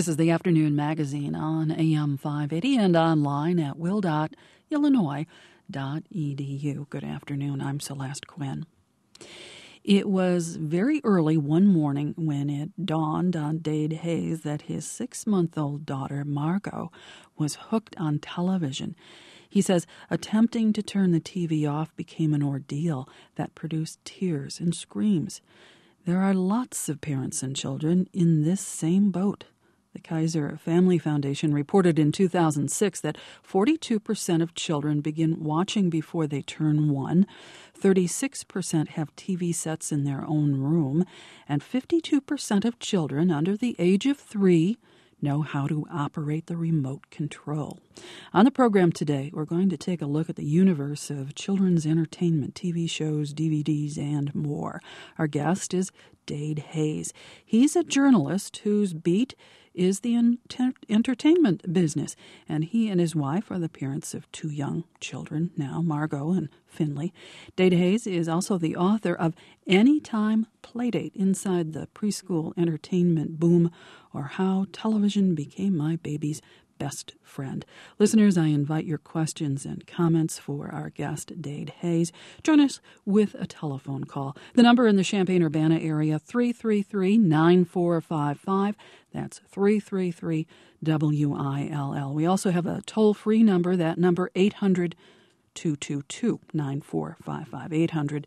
This is the Afternoon Magazine on AM 580 and online at will.illinois.edu. Good afternoon. I'm Celeste Quinn. It was very early one morning when it dawned on Dade Hayes that his 6-month-old daughter, Margot, was hooked on television. He says attempting to turn the TV off became an ordeal that produced tears and screams. There are lots of parents and children in this same boat. The Kaiser Family Foundation reported in 2006 that 42% of children begin watching before they turn 1, 36% have TV sets in their own room, and 52% of children under the age of 3 know how to operate the remote control. On the program today, we're going to take a look at the universe of children's entertainment, TV shows, DVDs, and more. Our guest is Dade Hayes. He's a journalist whose beat is the entertainment business, and he and his wife are the parents of 2 young children now, Margot and Finley. Dade Hayes is also the author of Anytime Playdate, Inside the Preschool Entertainment Boom, or How Television Became My Baby's Best Friend. Listeners, I invite your questions and comments for our guest, Dade Hayes. Join us with a telephone call. The number in the Champaign-Urbana area, 333-9455. That's 333-WILL. We also have a toll-free number, that number 800-222-9455,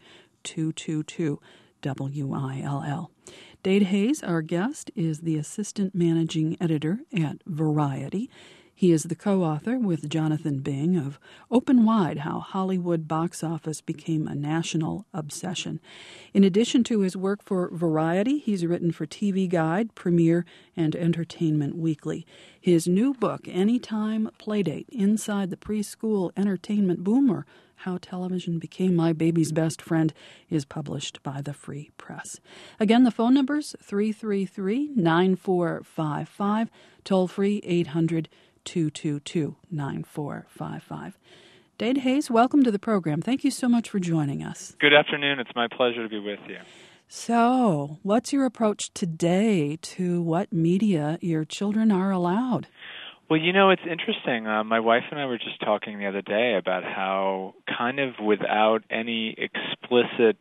800-222-WILL. Dade Hayes, our guest, is the assistant managing editor at Variety. He is the co-author with Jonathan Bing of Open Wide, How Hollywood Box Office Became a National Obsession. In addition to his work for Variety, he's written for TV Guide, Premiere, and Entertainment Weekly. His new book, Anytime Playdate, Inside the Preschool Entertainment Boom, or How Television Became My Baby's Best Friend, is published by the Free Press. Again, the phone number's 333-9455, toll-free 800-222-9455. Dade Hayes, welcome to the program. Thank you so much for joining us. Good afternoon. It's my pleasure to be with you. So, what's your approach today to what media your children are allowed? Well, you know, it's interesting. My wife and I were just talking the other day about how kind of without any explicit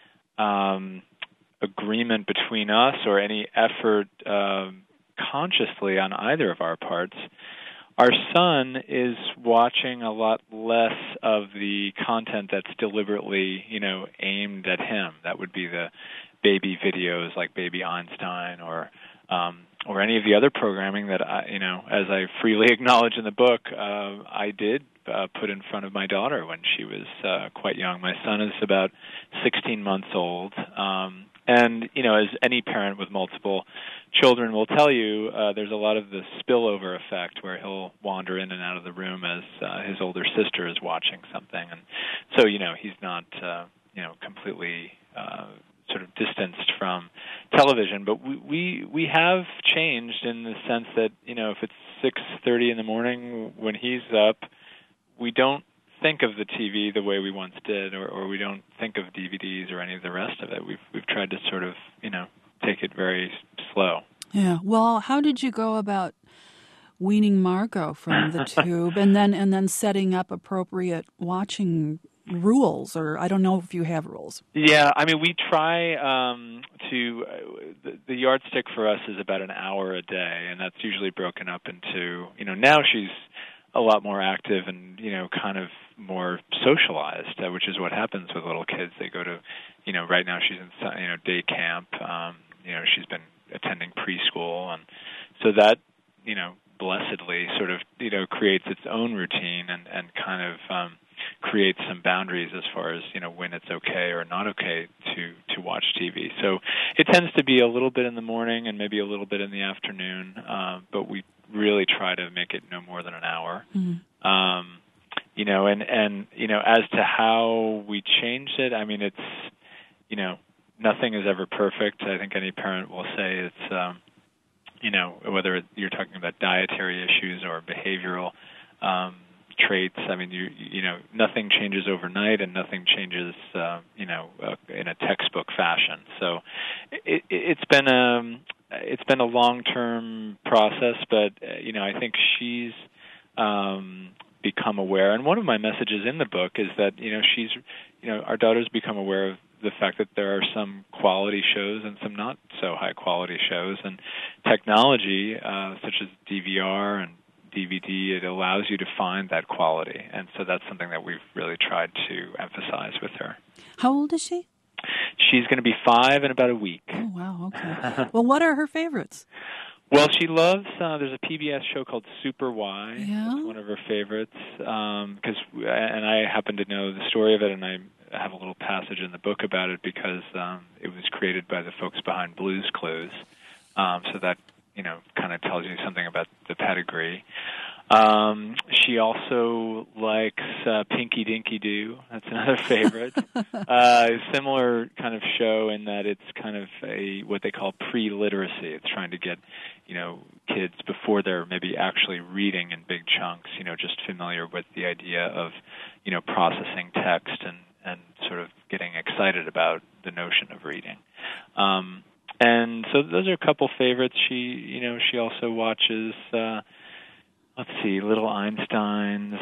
agreement between us or any effort consciously on either of our parts, our son is watching a lot less of the content that's deliberately, aimed at him. That would be the baby videos like Baby Einstein or any of the other programming that as I freely acknowledge in the book, I did put in front of my daughter when she was quite young. My son is about 16 months old. And, as any parent with multiple children will tell you, there's a lot of the spillover effect where he'll wander in and out of the room as his older sister is watching something. And so, he's not, completely sort of distanced from television. But we have changed in the sense that, if it's 6:30 in the morning when he's up, we don't think of the TV the way we once did, or we don't think of DVDs or any of the rest of it. We've tried to sort of, take it very slow. Yeah. Well, how did you go about weaning Margot from the tube and then setting up appropriate watching rules, or I don't know if you have rules? Yeah, I mean, we try the yardstick for us is about an hour a day, and that's usually broken up into, now she's a lot more active and, kind of more socialized, which is what happens with little kids. They go to, right now she's in, day camp. She's been attending preschool. And so that, blessedly sort of, creates its own routine and kind of creates some boundaries as far as, when it's okay or not okay to watch TV. So it tends to be a little bit in the morning and maybe a little bit in the afternoon, but we really try to make it no more than an hour. Mm-hmm. As to how we changed it, I mean, it's, nothing is ever perfect. I think any parent will say it's, whether you're talking about dietary issues or behavioral traits. I mean, nothing changes overnight, and nothing changes, in a textbook fashion. So it's been it's been a long-term process, but I think she's become aware. And one of my messages in the book is that our daughter's become aware of the fact that there are some quality shows and some not so high quality shows, and technology such as DVR and DVD, it allows you to find that quality, and so that's something that we've really tried to emphasize with her. How old is she? She's going to be 5 in about a week. Oh, wow, okay. Well, what are her favorites? Well, she loves, there's a PBS show called Super Y. Yeah? It's one of her favorites, and I happen to know the story of it, and I have a little passage in the book about it because it was created by the folks behind Blue's Clues, so that, kind of tells you something about the pedigree. She also likes Pinky Dinky Doo. That's another favorite. Similar kind of show in that it's kind of what they call pre-literacy. It's trying to get, kids before they're maybe actually reading in big chunks, just familiar with the idea of, processing text and sort of getting excited about the notion of reading. And so those are a couple favorites. She also watches, Little Einsteins,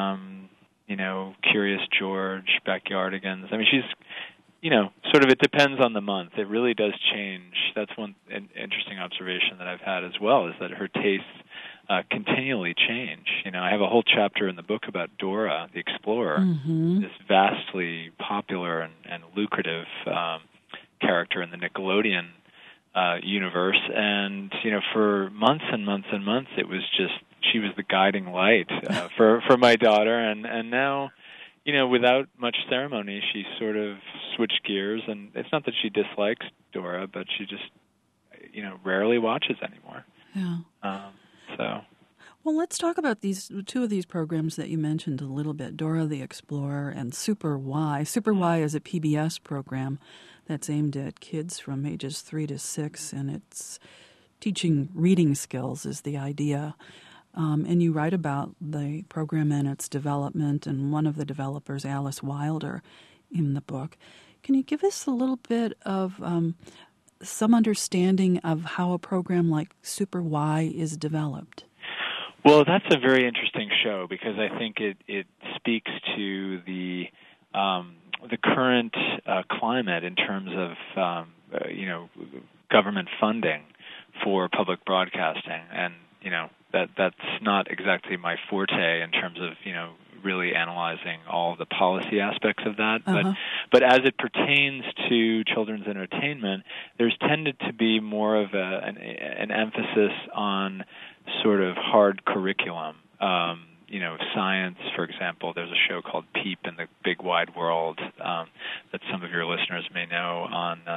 Curious George, Backyardigans. I mean, she's, sort of, it depends on the month. It really does change. That's one interesting observation that I've had as well, is that her tastes continually change. I have a whole chapter in the book about Dora the Explorer, this vastly popular and lucrative character in the Nickelodeon universe, and for months and months and months, it was just she was the guiding light for my daughter, and now, without much ceremony, she sort of switched gears, and it's not that she dislikes Dora, but she just rarely watches anymore. Yeah. So. Well, let's talk about two of these programs that you mentioned a little bit, Dora the Explorer and Super Y. Super Y is a PBS program that's aimed at kids from ages 3 to 6, and it's teaching reading skills is the idea. And you write about the program and its development, and one of the developers, Alice Wilder, in the book. Can you give us a little bit of some understanding of how a program like Super Y is developed? Well, that's a very interesting show because I think it speaks to the current climate in terms of government funding for public broadcasting, and that's not exactly my forte in terms of really analyzing all the policy aspects of that. But as it pertains to children's entertainment, there's tended to be more of an emphasis on sort of hard curriculum. Science, for example, there's a show called Peep in the Big Wide World that some of your listeners may know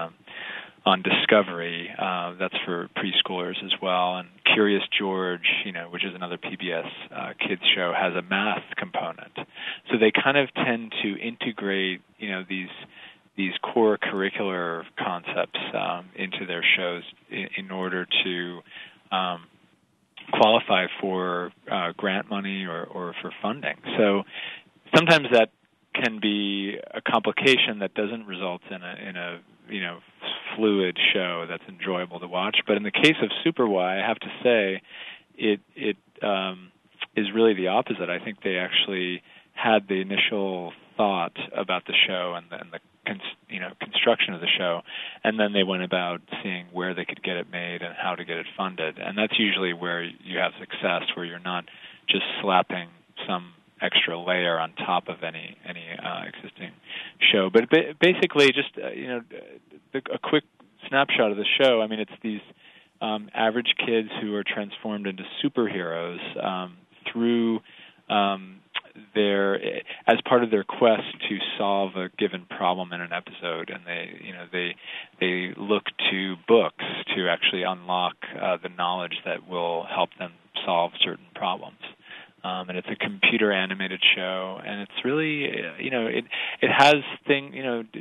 on Discovery. That's for preschoolers as well. And Curious George, which is another PBS kids show, has a math component. So they kind of tend to integrate, these core curricular concepts into their shows in order to qualify for grant money or for funding. So sometimes that can be a complication that doesn't result in a fluid show that's enjoyable to watch. But in the case of Super Y, I have to say it is really the opposite. I think they actually had the initial thought about the show and the construction of the show, and then they went about seeing where they could get it made and how to get it funded. And that's usually where you have success, where you're not just slapping some extra layer on top of any existing show. But basically, just a quick snapshot of the show. I mean, it's these average kids who are transformed into superheroes through as part of their quest to solve a given problem in an episode, and they look to books to actually unlock the knowledge that will help them solve certain problems. And it's a computer animated show, and it's really it has things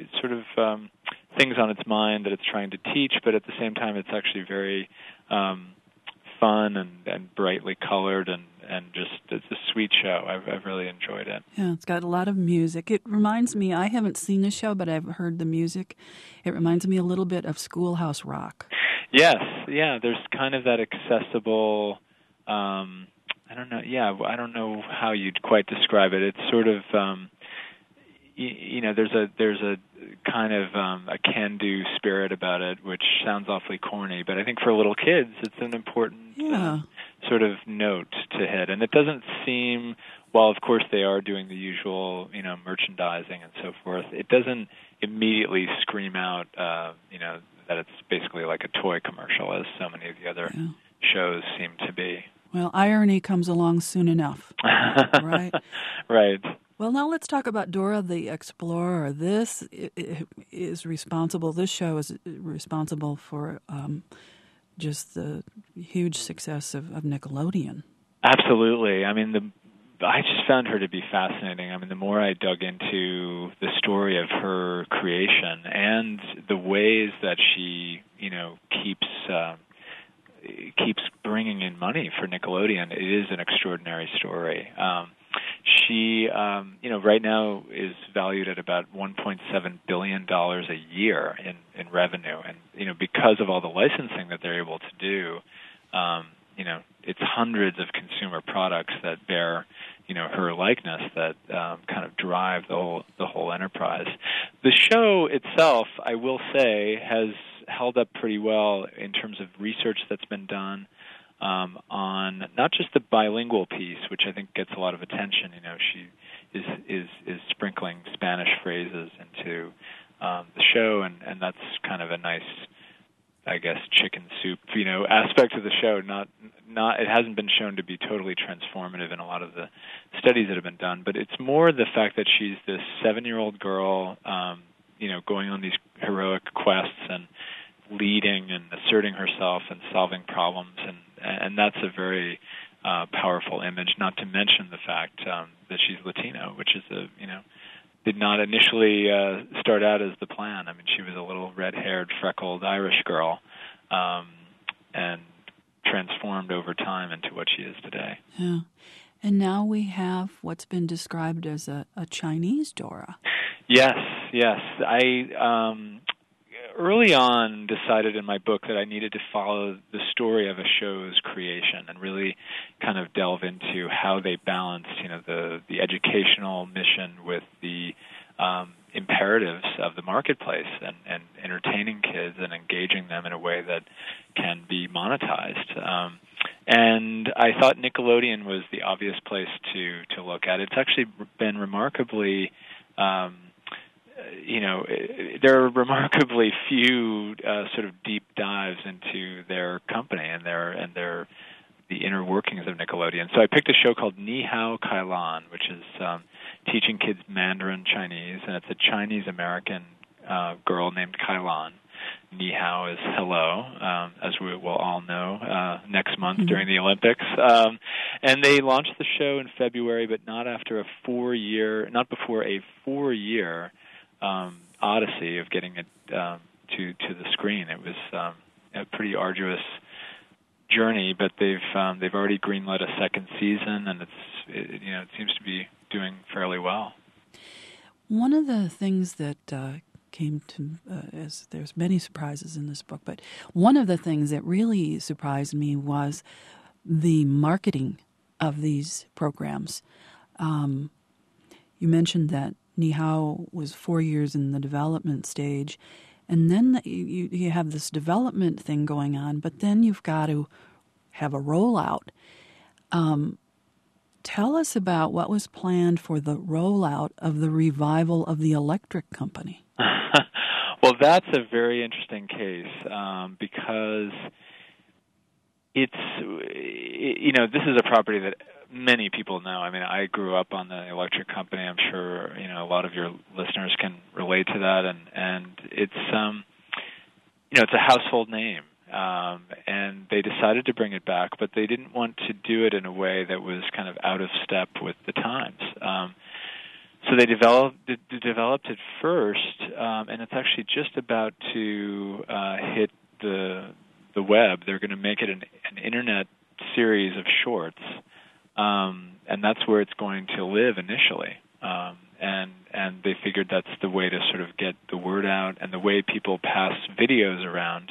on its mind that it's trying to teach, but at the same time it's actually very fun and brightly colored and just it's a sweet show. I've really enjoyed it. Yeah, it's got a lot of music. It reminds me, I haven't seen the show, but I've heard the music. It reminds me a little bit of Schoolhouse Rock. Yes, yeah. There's kind of that accessible. I don't know. Yeah, I don't know how you'd quite describe it. It's sort of. There's a kind of a can-do spirit about it, which sounds awfully corny, but I think for little kids, it's an important sort of note to hit. And it doesn't seem, while of course they are doing the usual, merchandising and so forth, it doesn't immediately scream out, that it's basically like a toy commercial, as so many of the other shows seem to be. Well, irony comes along soon enough, right? Right. Well, now let's talk about Dora the Explorer. This is responsible. This show is responsible for just the huge success of Nickelodeon. Absolutely. I mean, I just found her to be fascinating. I mean, the more I dug into the story of her creation and the ways that she, keeps bringing in money for Nickelodeon, it is an extraordinary story. She, right now is valued at about $1.7 billion a year in revenue. And, because of all the licensing that they're able to do, it's hundreds of consumer products that bear, her likeness that kind of drive the whole enterprise. The show itself, I will say, has held up pretty well in terms of research that's been done. On not just the bilingual piece, which I think gets a lot of attention. She is sprinkling Spanish phrases into the show, and that's kind of a nice, I guess, chicken soup, aspect of the show. Not it hasn't been shown to be totally transformative in a lot of the studies that have been done, but it's more the fact that she's this 7-year-old girl, going on these heroic quests and leading and asserting herself and solving problems, and that's a very powerful image. Not to mention the fact that she's Latino, which is did not initially start out as the plan. I mean, she was a little red-haired, freckled Irish girl, and transformed over time into what she is today. Yeah, and now we have what's been described as a Chinese Dora. Yes. I early on decided in my book that I needed to follow the story of a show's creation and really kind of delve into how they balanced, the educational mission with the imperatives of the marketplace and entertaining kids and engaging them in a way that can be monetized. And I thought Nickelodeon was the obvious place to look at. It's actually been remarkably there are remarkably few sort of deep dives into their company and the inner workings of Nickelodeon. So I picked a show called Ni Hao Kai Lan, which is teaching kids Mandarin Chinese, and it's a Chinese-American girl named Kai Lan. Ni Hao is hello, as we will all know, next month during the Olympics. And they launched the show in February, but not before a 4-year odyssey of getting it to the screen. It was a pretty arduous journey, but they've already greenlit a second season, and it seems to be doing fairly well. One of the things that came to as there's many surprises in this book, but one of the things that really surprised me was the marketing of these programs. You mentioned that Ni Hao was 4 years in the development stage, and then you have this development thing going on, but then you've got to have a rollout. Tell us about what was planned for the rollout of the revival of the Electric Company. Well, that's a very interesting case because this is a property that many people know. I mean, I grew up on the Electric Company. I'm sure a lot of your listeners can relate to that, and it's it's a household name. And they decided to bring it back, but they didn't want to do it in a way that was kind of out of step with the times. So they developed it first, and it's actually just about to hit the web. They're going to make it an internet series of shorts, and that's where it's going to live initially. And they figured that's the way to sort of get the word out, and the way people pass videos around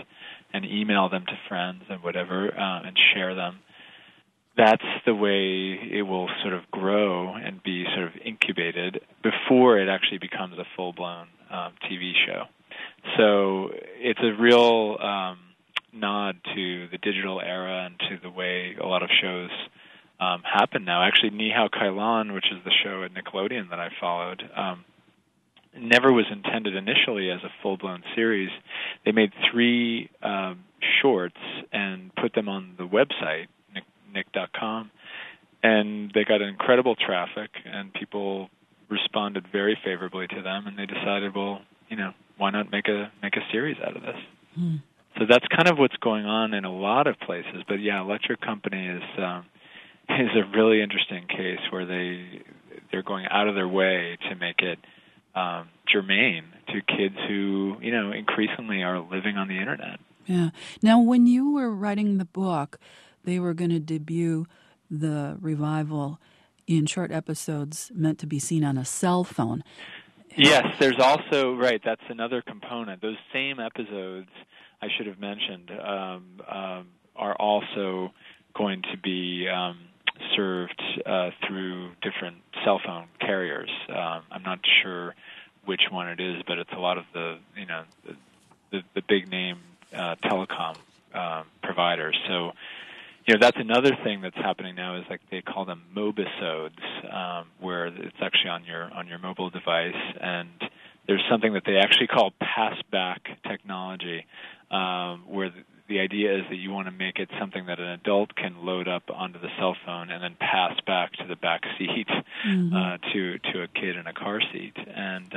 and email them to friends and whatever, and share them. That's the way it will sort of grow and be sort of incubated before it actually becomes a full-blown TV show. So it's a real nod to the digital era and to the way a lot of shows happen now. Actually, Ni Hao Kai Lan, which is the show at Nickelodeon that I followed, never was intended initially as a full-blown series. They made 3 shorts and put them on the website, nick.com, and they got incredible traffic, and people responded very favorably to them, and they decided, well, why not make a series out of this? So that's kind of what's going on in a lot of places. But yeah, Electric Company is a really interesting case where they're going out of their way to make it germane to kids who, increasingly are living on the internet. Yeah. Now, when you were writing the book, they were going to debut the revival in short episodes meant to be seen on a cell phone. Yes, there's also, right, that's another component. Those same episodes, I should have mentioned, are also going to be served through different cell phone carriers. I'm not sure which one it is, but it's a lot of the big name telecom providers. So, that's another thing that's happening now is like they call them mobisodes, where it's actually on your mobile device, and there's something that they actually call pass-back technology, where the idea is that you want to make it something that an adult can load up onto the cell phone and then pass back to the back seat to a kid in a car seat, and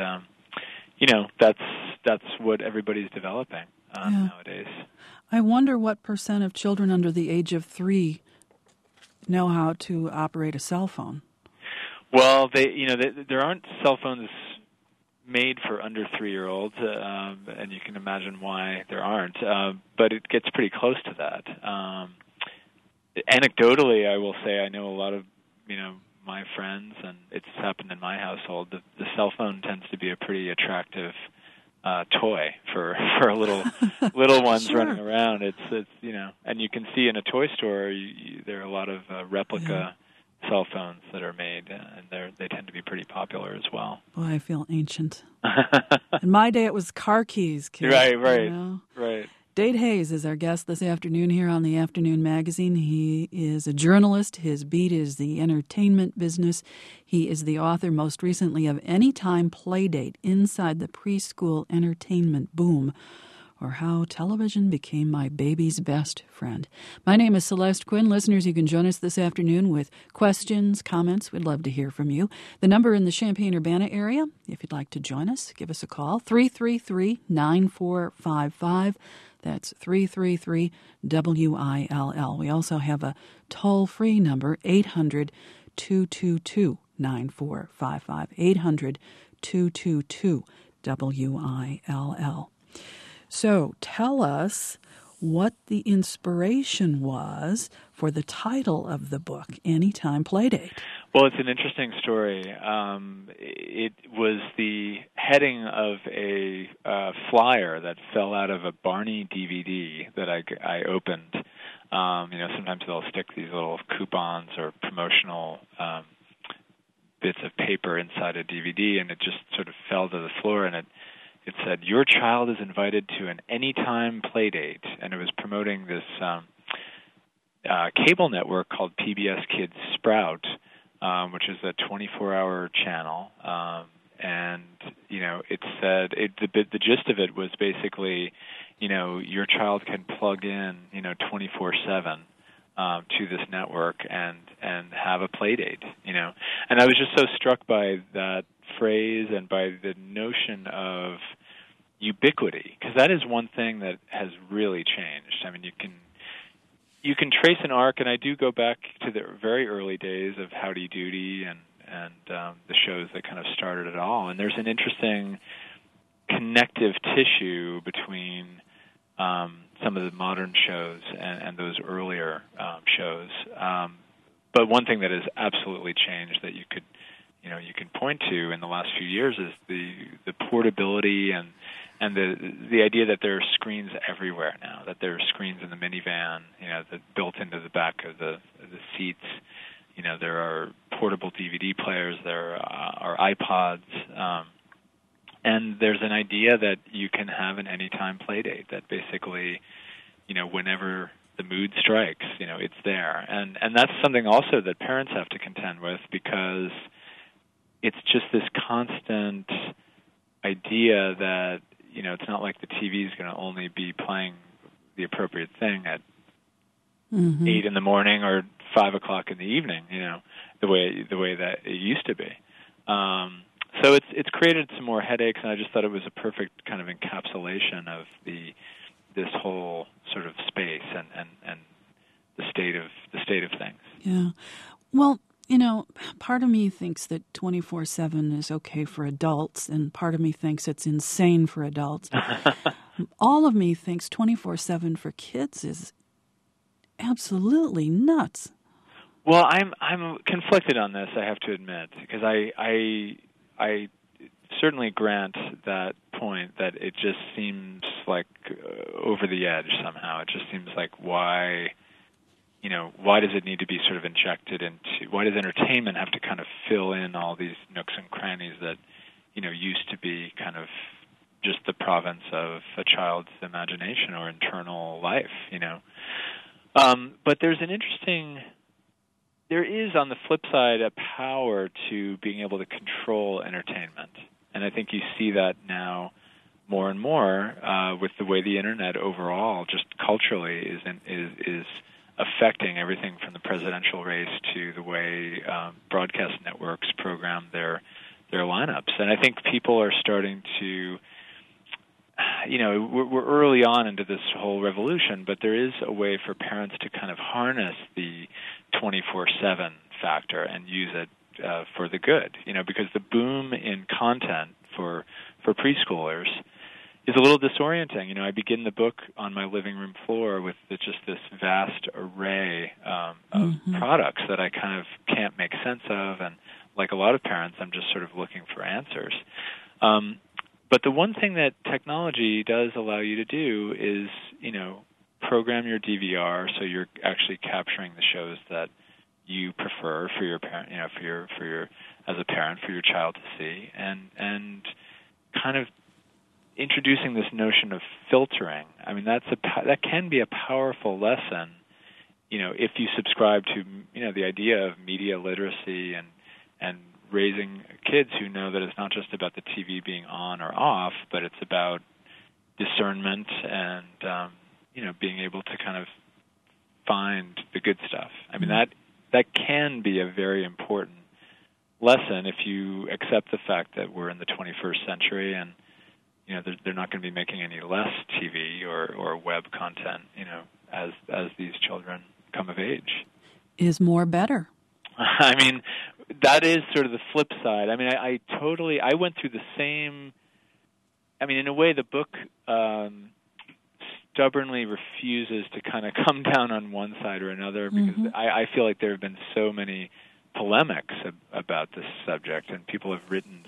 that's what everybody's developing nowadays. I wonder what % of children under the age of 3 know how to operate a cell phone. Well, there aren't cell phones made for under 3-year-olds, and you can imagine why there aren't. But it gets pretty close to that. Anecdotally, I will say I know a lot of my friends, and it's happened in my household. The cell phone tends to be a pretty attractive toy for little ones Sure. running around. It's and you can see in a toy store there are a lot of replica cell phones that are made, and they tend to be pretty popular as well. Boy, I feel ancient. In my day, it was car keys, kid. Right. Right. Dade Hayes is our guest this afternoon here on the Afternoon Magazine. He is a journalist. His beat is the entertainment business. He is the author, most recently, of Anytime Playdate, Inside the Preschool Entertainment Boom, or How Television Became My Baby's Best Friend. My name is Celeste Quinn. Listeners, you can join us this afternoon with questions, comments. We'd love to hear from you. The number in the Champaign-Urbana area, if you'd like to join us, give us a call, 333-9455. That's 333-WILL. We also have a toll-free number, 800-222-9455, 800-222-WILL. So tell us what the inspiration was for the title of the book, Anytime Playdate. Well, it's an interesting story. It was the heading of a flyer that fell out of a Barney DVD that I opened. Sometimes they'll stick these little coupons or promotional bits of paper inside a DVD, and it just sort of fell to the floor, and it said, "Your child is invited to an Anytime Playdate," and it was promoting this cable network called PBS Kids Sprout, which is a 24-hour channel, and it said the gist of it was basically, your child can plug in 24/7 to this network and have a play date, and I was just so struck by that phrase and by the notion of ubiquity, because that is one thing that has really changed. I mean, you can trace an arc, and I do go back to the very early days of Howdy Doody and the shows that kind of started it all. And there's an interesting connective tissue between some of the modern shows and those earlier shows. But one thing that has absolutely changed that you could you can point to in the last few years is the portability and the idea that there are screens everywhere now, that there are screens in the minivan, that built into the back of the seats. There are portable DVD players, there are iPods, and there's an idea that you can have an anytime play date, that basically, whenever the mood strikes, it's there. And that's something also that parents have to contend with, because it's just this constant idea that, it's not like the TV is going to only be playing the appropriate thing at 8 in the morning or 5 o'clock in the evening, the way that it used to be. So it's created some more headaches, and I just thought it was a perfect kind of encapsulation of this whole sort of space and the state of things. Yeah. Well, part of me thinks that 24/7 is okay for adults, and part of me thinks it's insane for adults. All of me thinks 24/7 for kids is absolutely nuts. Well, I'm conflicted on this, I have to admit, because I certainly grant that point that it just seems like over the edge somehow. It just seems like why does it need to be sort of injected into, why does entertainment have to kind of fill in all these nooks and crannies that, used to be kind of just the province of a child's imagination or internal life, But there is, on the flip side, a power to being able to control entertainment. And I think you see that now more and more with the way the Internet overall, just culturally, is affecting everything from the presidential race to the way broadcast networks program their lineups. And I think people are starting to, we're early on into this whole revolution, but there is a way for parents to kind of harness the 24/7 factor and use it for the good, because the boom in content for preschoolers is a little disorienting. I begin the book on my living room floor with just this vast array of products that I kind of can't make sense of, and like a lot of parents, I'm just sort of looking for answers. But the one thing that technology does allow you to do is, program your DVR so you're actually capturing the shows that you prefer for your parent, for your as a parent, for your child to see, and kind of introducing this notion of filtering. I mean, that can be a powerful lesson, if you subscribe to, the idea of media literacy and raising kids who know that it's not just about the TV being on or off, but it's about discernment and, being able to kind of find the good stuff. I mean, that can be a very important lesson if you accept the fact that we're in the 21st century and, they're not going to be making any less TV or web content, as these children come of age. Is more better? I mean, that is sort of the flip side. I mean, I went through the same. I mean, in a way, the book stubbornly refuses to kind of come down on one side or another, because I feel like there have been so many polemics about this subject, and people have written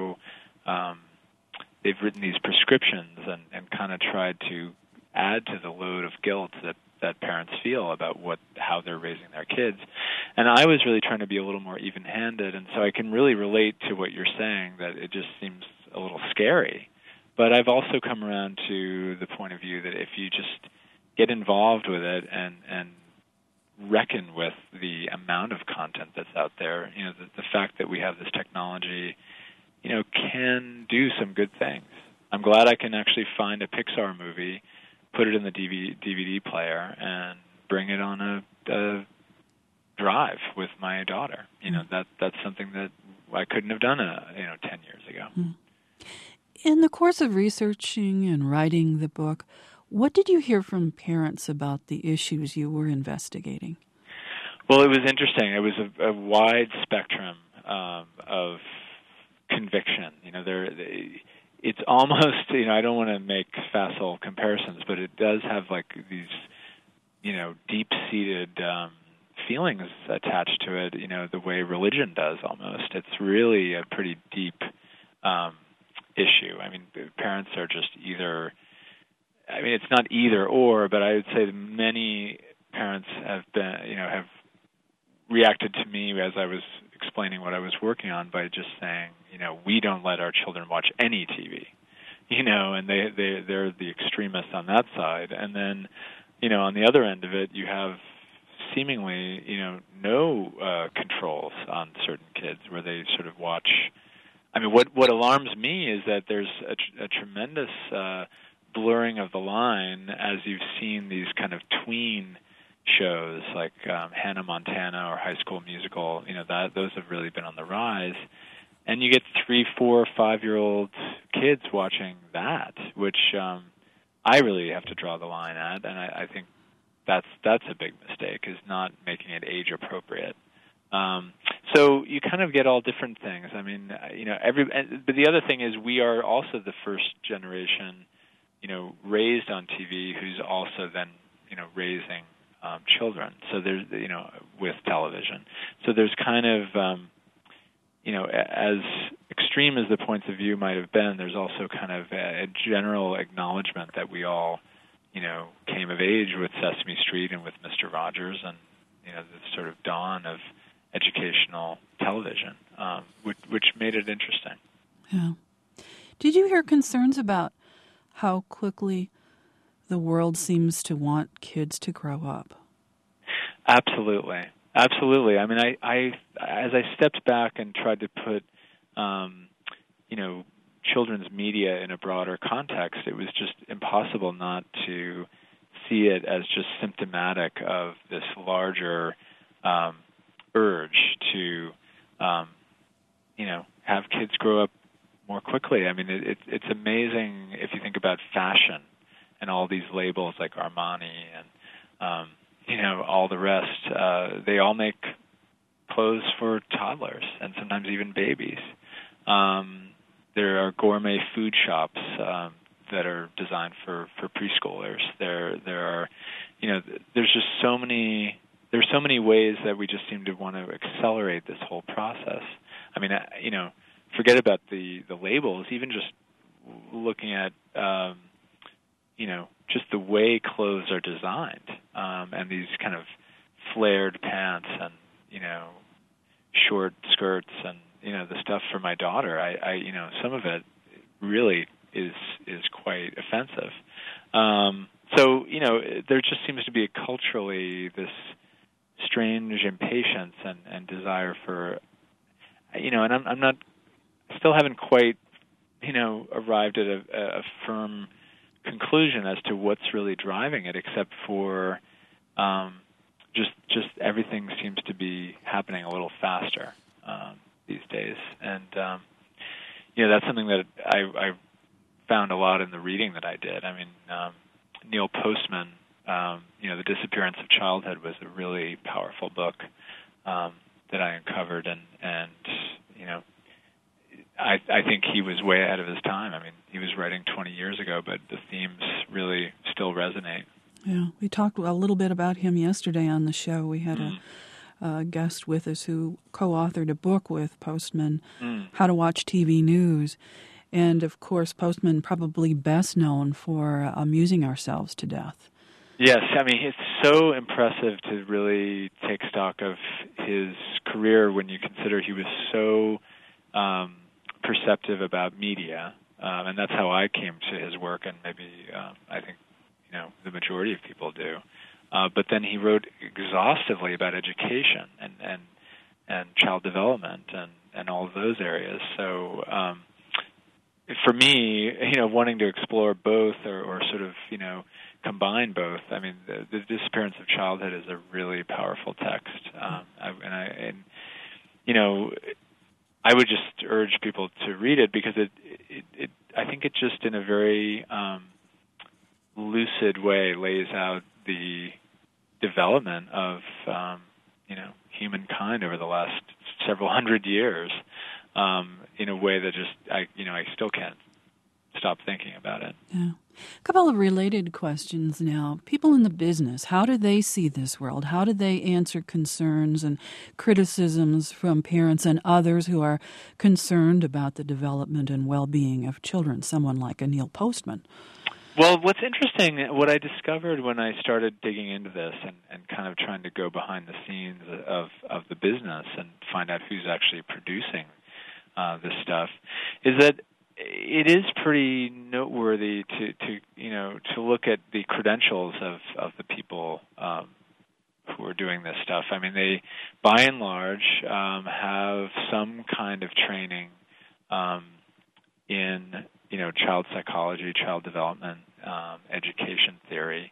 they've written these prescriptions and kind of tried to add to the load of guilt that parents feel about how they're raising their kids. And I was really trying to be a little more even-handed, and so I can really relate to what you're saying, that it just seems a little scary. But I've also come around to the point of view that if you just get involved with it and reckon with the amount of content that's out there, the fact that we have this technology, can do some good things. I'm glad I can actually find a Pixar movie, put it in the DVD player, and bring it on a drive with my daughter. That's something that I couldn't have done 10 years ago. In the course of researching and writing the book, what did you hear from parents about the issues you were investigating? Well, it was interesting. It was a wide spectrum of conviction. It's almost, I don't want to make facile comparisons, but it does have like these, deep-seated feelings attached to it, the way religion does almost. It's really a pretty deep issue. I mean, parents are just either, it's not either or, but I would say that many parents have been, have reacted to me as I was explaining what I was working on by just saying, we don't let our children watch any TV, and they're the extremists on that side. And then, on the other end of it, you have seemingly, no controls on certain kids where they sort of watch. I mean, what alarms me is that there's a tremendous blurring of the line as you've seen these kind of tween shows like Hannah Montana or High School Musical. Those have really been on the rise, and you get 3, 4, 5-year-old kids watching that, which I really have to draw the line at, and I think that's a big mistake, is not making it age appropriate. So you kind of get all different things. I mean, but the other thing is we are also the first generation, raised on TV, who's also then, raising children. So there's, with television. So there's kind of, as extreme as the points of view might have been, there's also kind of a general acknowledgement that we all, came of age with Sesame Street and with Mr. Rogers and, the sort of dawn of educational television, which made it interesting. Yeah. Did you hear concerns about how quickly the world seems to want kids to grow up? Absolutely. I mean, I as I stepped back and tried to put, children's media in a broader context, it was just impossible not to see it as just symptomatic of this larger urge to, have kids grow up more quickly. I mean, it's amazing if you think about fashion and all these labels like Armani and, all the rest. They all make clothes for toddlers and sometimes even babies. There are gourmet food shops that are designed for preschoolers. There are, there's just so many. There's so many ways that we just seem to want to accelerate this whole process. I mean, forget about the labels. Even just looking at, just the way clothes are designed, and these kind of flared pants and short skirts and the stuff for my daughter. I some of it really is quite offensive. So there just seems to be culturally this strange impatience and desire for, and I'm not, still haven't quite, arrived at a firm conclusion as to what's really driving it, except for just everything seems to be happening a little faster these days, and that's something that I found a lot in the reading that I did. I mean, Neil Postman, The Disappearance of Childhood was a really powerful book that I uncovered, and I think he was way ahead of his time. I mean, he was writing 20 years ago, but the themes really still resonate. Yeah, we talked a little bit about him yesterday on the show. We had a guest with us who co-authored a book with Postman, How to Watch TV News. And, of course, Postman probably best known for amusing ourselves to death. Yes, I mean, it's so impressive to really take stock of his career when you consider he was so perceptive about media, and that's how I came to his work, and maybe I think the majority of people do. But then he wrote exhaustively about education and child development and all of those areas. So for me, wanting to explore both or sort of combine both. I mean, the Disappearance of Childhood is a really powerful text, I would just urge people to read it because it I think it just in a very lucid way lays out the development of humankind over the last several hundred years in a way that just I still can't stop thinking about it. Yeah. A couple of related questions now. People in the business, how do they see this world? How do they answer concerns and criticisms from parents and others who are concerned about the development and well-being of children? Someone like a Neil Postman. Well, what's interesting, what I discovered when I started digging into this and kind of trying to go behind the scenes of the business and find out who's actually producing this stuff, is that it is pretty noteworthy to look at the credentials of the people who are doing this stuff. I mean, they, by and large, have some kind of training in child psychology, child development, education theory.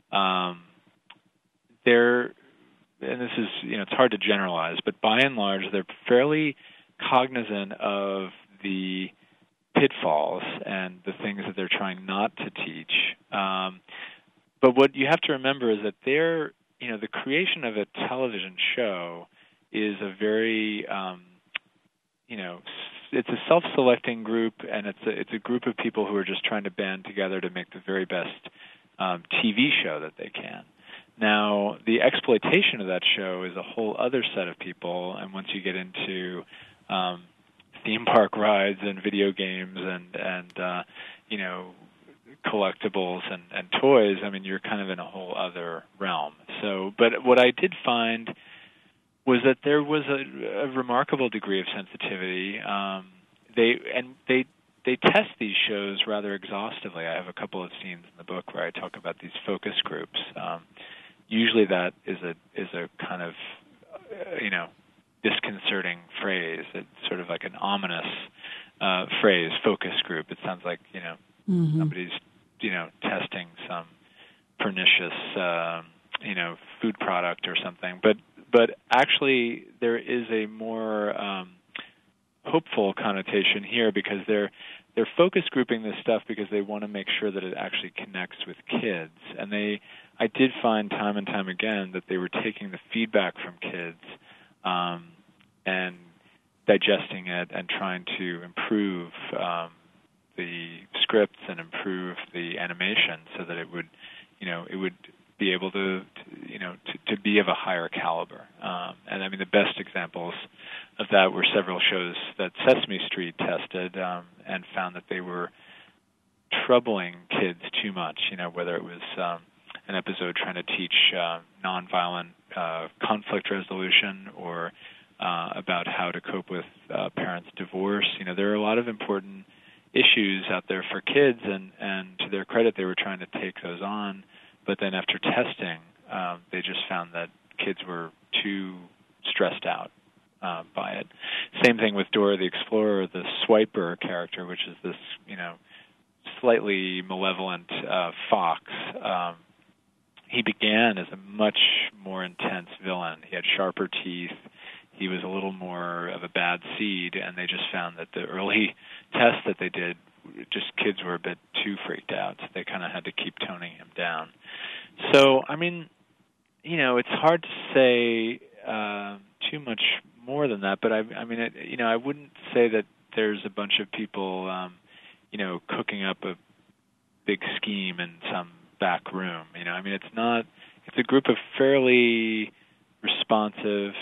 And this is, it's hard to generalize, but by and large, they're fairly cognizant of the pitfalls and the things that they're trying not to teach. But what you have to remember is that the creation of a television show is a very, it's a self-selecting group, and it's a group of people who are just trying to band together to make the very best TV show that they can. Now, the exploitation of that show is a whole other set of people, and once you get into theme park rides and video games and collectibles and toys, I mean, you're kind of in a whole other realm. So, but what I did find was that there was a remarkable degree of sensitivity. They test these shows rather exhaustively. I have a couple of scenes in the book where I talk about these focus groups. Usually that is a kind of disconcerting phrase. It's sort of like an ominous phrase, focus group. It sounds like somebody's testing some pernicious food product or something. But actually there is a more hopeful connotation here, because they're focus grouping this stuff because they want to make sure that it actually connects with kids. And I did find time and time again that they were taking the feedback from kids and digesting it and trying to improve the scripts and improve the animation so that it would be able to be of a higher caliber. And I mean, the best examples of that were several shows that Sesame Street tested and found that they were troubling kids too much. Whether it was an episode trying to teach nonviolent conflict resolution or about how to cope with parents' divorce. There are a lot of important issues out there for kids, and to their credit, they were trying to take those on. But then after testing, they just found that kids were too stressed out by it. Same thing with Dora the Explorer, the Swiper character, which is this, slightly malevolent fox. He began as a much more intense villain. He had sharper teeth. He was a little more of a bad seed, and they just found that the early tests that they did, just kids were a bit too freaked out. So they kind of had to keep toning him down. So, I mean, it's hard to say too much more than that, but I wouldn't say that there's a bunch of people, cooking up a big scheme in some back room. It's a group of fairly responsive,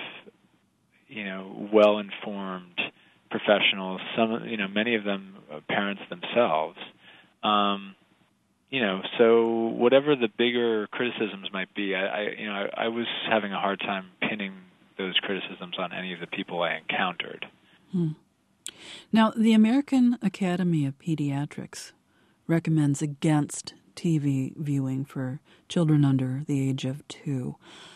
well-informed professionals. Many of them parents themselves. So whatever the bigger criticisms might be, I was having a hard time pinning those criticisms on any of the people I encountered. Now, the American Academy of Pediatrics recommends against TV viewing for children under the age of 2.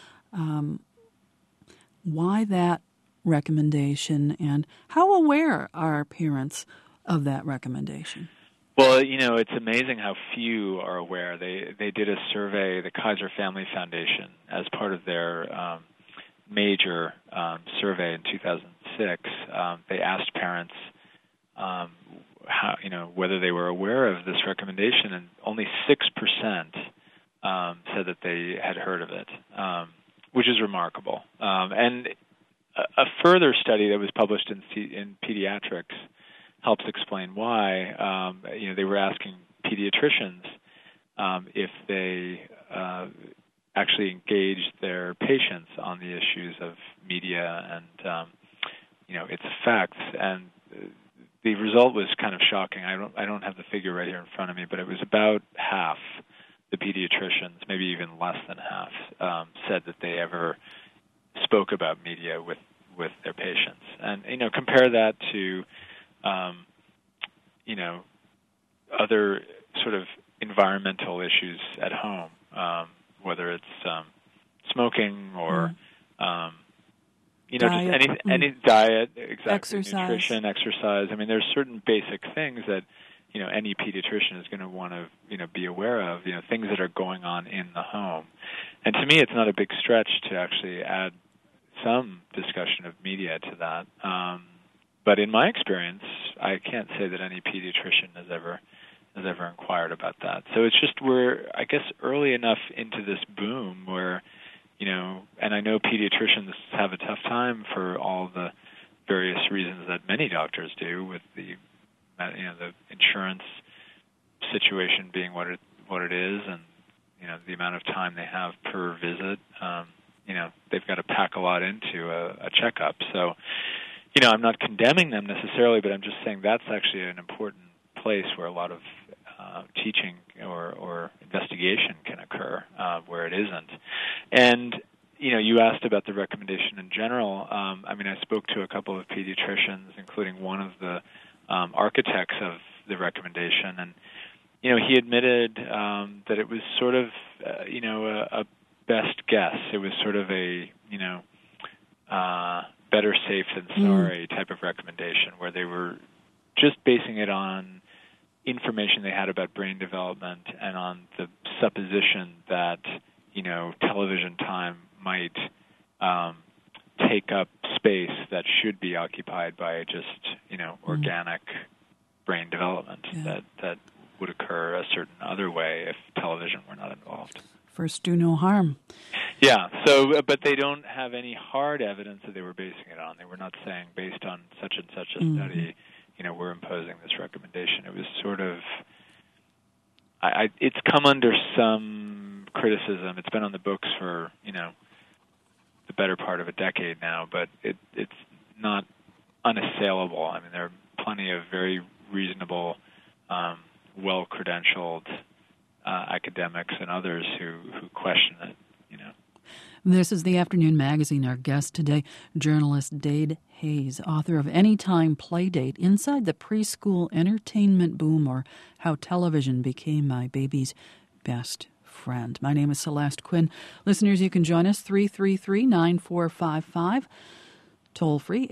Why that recommendation, and how aware are parents of that recommendation? Well, it's amazing how few are aware. They did a survey, the Kaiser Family Foundation, as part of their major survey in 2006. They asked parents how, whether they were aware of this recommendation, and only 6% said that they had heard of it, which is remarkable. And a further study that was published in Pediatrics helps explain why. They were asking pediatricians if they actually engaged their patients on the issues of media and its effects, and the result was kind of shocking. I don't have the figure right here in front of me, but it was about half the pediatricians, maybe even less than half, said that they ever spoke about media with their patients. And compare that to other sort of environmental issues at home, whether it's smoking or diet. Just any diet, exactly, exercise. Nutrition, exercise. I mean, there's certain basic things that any pediatrician is going to want to be aware of. Things that are going on in the home. And to me, it's not a big stretch to actually add some discussion of media to that. But in my experience, I can't say that any pediatrician has ever inquired about that. So it's just we're, I guess, early enough into this boom where, and I know pediatricians have a tough time for all the various reasons that many doctors do, with the insurance situation being what it is, and the amount of time they have per visit. They've got to pack a lot into a checkup. So, I'm not condemning them necessarily, but I'm just saying that's actually an important place where a lot of teaching or investigation can occur where it isn't. And, you asked about the recommendation in general. I spoke to a couple of pediatricians, including one of the architects of the recommendation, and, he admitted that it was sort of, a best guess. It was sort of a, better safe than sorry type of recommendation, where they were just basing it on information they had about brain development and on the supposition that, television time might take up space that should be occupied by just, organic brain development that would occur a certain other way if television were not involved. First, do no harm. Yeah. So, but they don't have any hard evidence that they were basing it on. They were not saying based on such and such a study, we're imposing this recommendation. It was sort of, it's come under some criticism. It's been on the books for, the better part of a decade now, but it's not unassailable. I mean, there are plenty of very reasonable, well-credentialed academics and others who question it, This is the Afternoon Magazine. Our guest today, journalist Dade Hayes, author of Anytime Playdate, Inside the Preschool Entertainment Boom, or How Television Became My Baby's Best Friend. My name is Celeste Quinn. Listeners, you can join us 333-9455. Toll free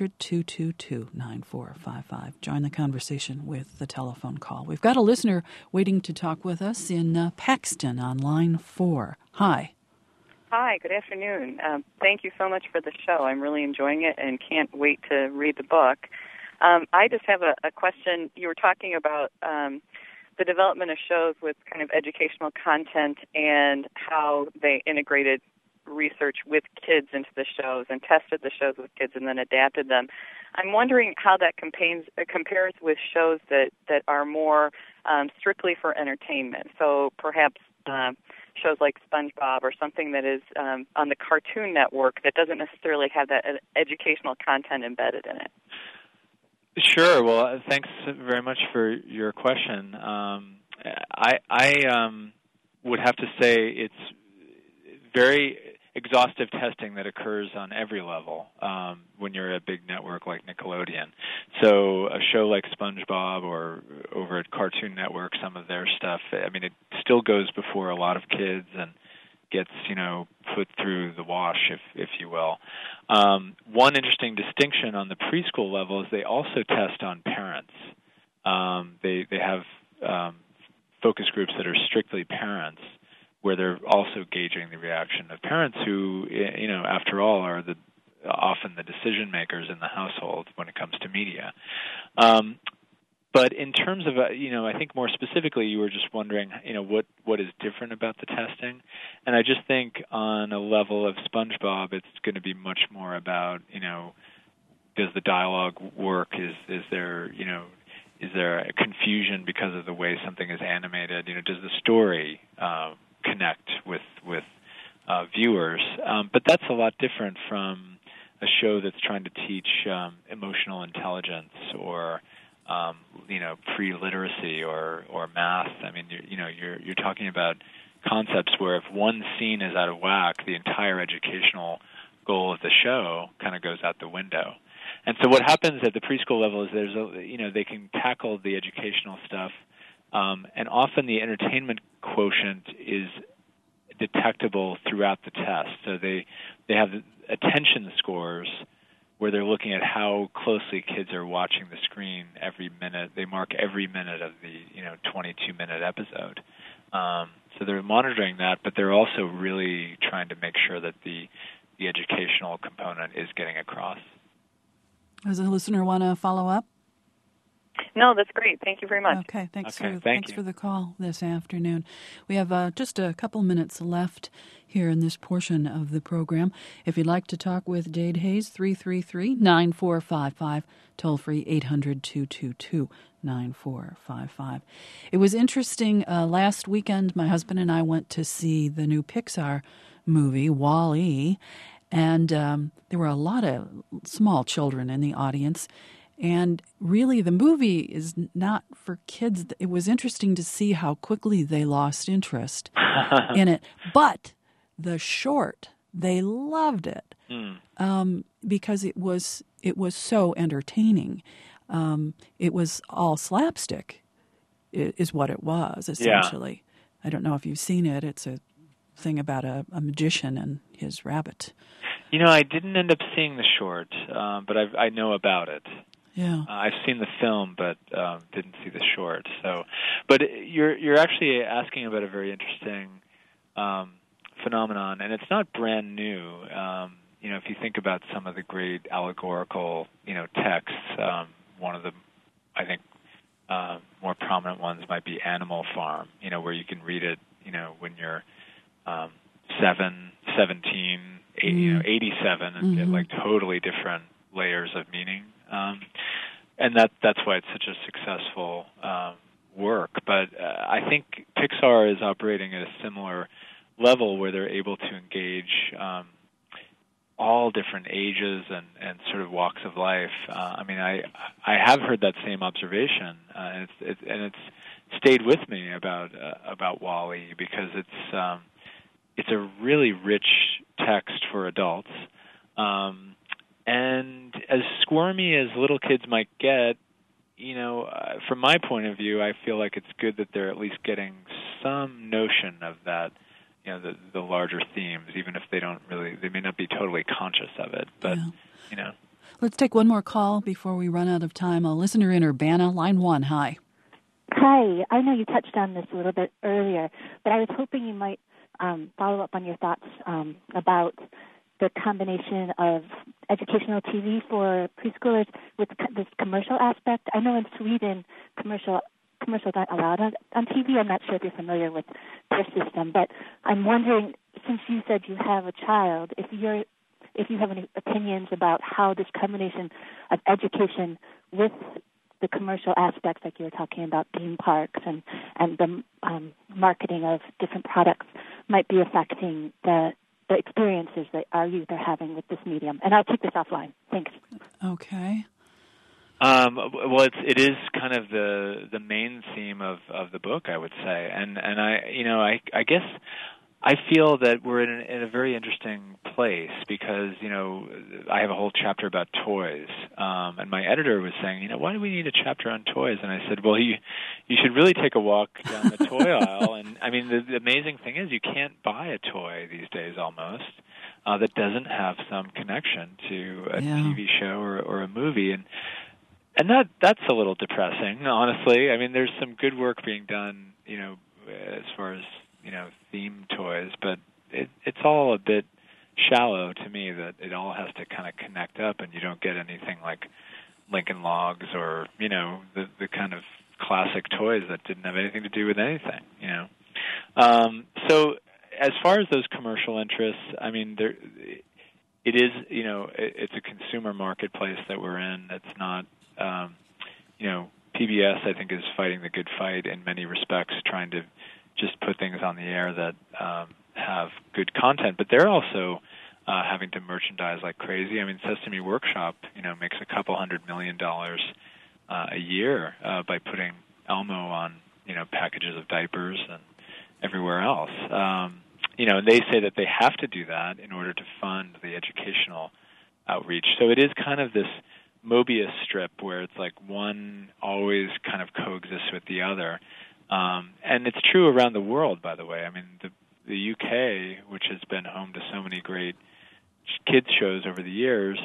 800-222-9455. Join the conversation with the telephone call. We've got a listener waiting to talk with us in Paxton on line 4. Hi. Hi, good afternoon. Thank you so much for the show. I'm really enjoying it and can't wait to read the book. I just have a question. You were talking about the development of shows with kind of educational content and how they integrated research with kids into the shows and tested the shows with kids and then adapted them. I'm wondering how that compares with shows that are more strictly for entertainment. So perhaps shows like SpongeBob or something that is on the Cartoon Network that doesn't necessarily have that educational content embedded in it. Sure. Well, thanks very much for your question. I would have to say it's very exhaustive testing that occurs on every level when you're a big network like Nickelodeon. So a show like SpongeBob or over at Cartoon Network, some of their stuff, I mean, it still goes before a lot of kids and gets, put through the wash, if you will. One interesting distinction on the preschool level is they also test on parents. They have focus groups that are strictly parents, where they're also gauging the reaction of parents who, after all, are often the decision makers in the household when it comes to media. But in terms of, I think more specifically, you were just wondering, what is different about the testing. And I just think on a level of SpongeBob, it's going to be much more about, does the dialogue work? Is there is there a confusion because of the way something is animated? Does the story connect with viewers? But that's a lot different from a show that's trying to teach emotional intelligence or pre-literacy or math. I mean, you're talking about concepts where if one scene is out of whack, the entire educational goal of the show kind of goes out the window. And so what happens at the preschool level is they can tackle the educational stuff, and often the entertainment quotient is detectable throughout the test. So they have attention scores where they're looking at how closely kids are watching the screen every minute. They mark every minute of the 22-minute episode. So they're monitoring that, but they're also really trying to make sure that the educational component is getting across. Does a listener want to follow up? No, that's great. Thank you very much. Okay, thanks Thank you for the call this afternoon. We have just a couple minutes left here in this portion of the program. If you'd like to talk with Dade Hayes, 333-9455, toll free 800-222-9455. It was interesting. Last weekend, my husband and I went to see the new Pixar movie, WALL-E, and there were a lot of small children in the audience. And really, the movie is not for kids. It was interesting to see how quickly they lost interest in it. But the short, they loved it because it was so entertaining. It was all slapstick, is what it was, essentially. Yeah. I don't know if you've seen it. It's a thing about a magician and his rabbit. I didn't end up seeing the short, but I know about it. Yeah, I've seen the film, but didn't see the short. So, but you're actually asking about a very interesting phenomenon, and it's not brand new. If you think about some of the great allegorical, texts, one of the, I think, more prominent ones might be Animal Farm. Where you can read it, when you're 17, 87, and get like totally different layers of meaning. And that's why it's such a successful work. But I think Pixar is operating at a similar level where they're able to engage all different ages and sort of walks of life. I have heard that same observation, and it's stayed with me about WALL-E because it's a really rich text for adults. And as squirmy as little kids might get, from my point of view, I feel like it's good that they're at least getting some notion of that, the larger themes, even if they may not be totally conscious of it. But, Let's take one more call before we run out of time. A listener in Urbana, line 1. Hi. Hi. I know you touched on this a little bit earlier, but I was hoping you might follow up on your thoughts about the combination of educational TV for preschoolers with this commercial aspect. I know in Sweden, commercials aren't allowed on TV. I'm not sure if you're familiar with their system, but I'm wondering, since you said you have a child, if you have any opinions about how this combination of education with the commercial aspects, like you were talking about theme parks and the marketing of different products, might be affecting the experiences that our youth are having with this medium. And I'll take this offline. Thanks. Okay. Well, it is kind of the main theme of the book, I would say, and I guess I feel that we're in a very interesting place because I have a whole chapter about toys, and my editor was saying, why do we need a chapter on toys? And I said, well, you should really take a walk down the toy aisle. And I mean, the amazing thing is you can't buy a toy these days almost that doesn't have some connection to a TV show or a movie, and that's a little depressing, honestly. I mean, there's some good work being done, as far as theme toys, but it's all a bit shallow to me that it all has to kind of connect up, and you don't get anything like Lincoln Logs or the kind of classic toys that didn't have anything to do with anything. So as far as those commercial interests, I mean, it is, it's a consumer marketplace that we're in. It's not, PBS, I think, is fighting the good fight in many respects, trying to just put things on the air that have good content. But they're also having to merchandise like crazy. I mean, Sesame Workshop, makes a couple $100 million a year by putting Elmo on, packages of diapers and everywhere else. And they say that they have to do that in order to fund the educational outreach. So it is kind of this Mobius strip where it's like one always kind of coexists with the other. And it's true around the world, by the way. I mean, the UK, which has been home to so many great kids shows over the years,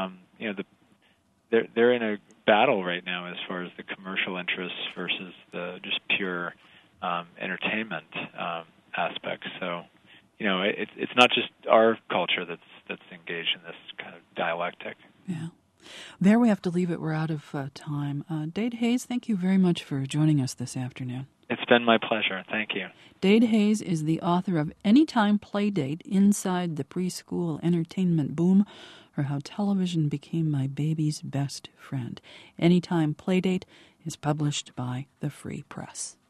they're in a battle right now as far as the commercial interests versus the just pure entertainment aspects. So, it's not just our culture that's engaged in this kind of dialectic. Yeah. There we have to leave it. We're out of time. Dade Hayes, thank you very much for joining us this afternoon. It's been my pleasure. Thank you. Dade Hayes is the author of Anytime Playdate, Inside the Preschool Entertainment Boom, or How Television Became My Baby's Best Friend. Anytime Playdate is published by the Free Press.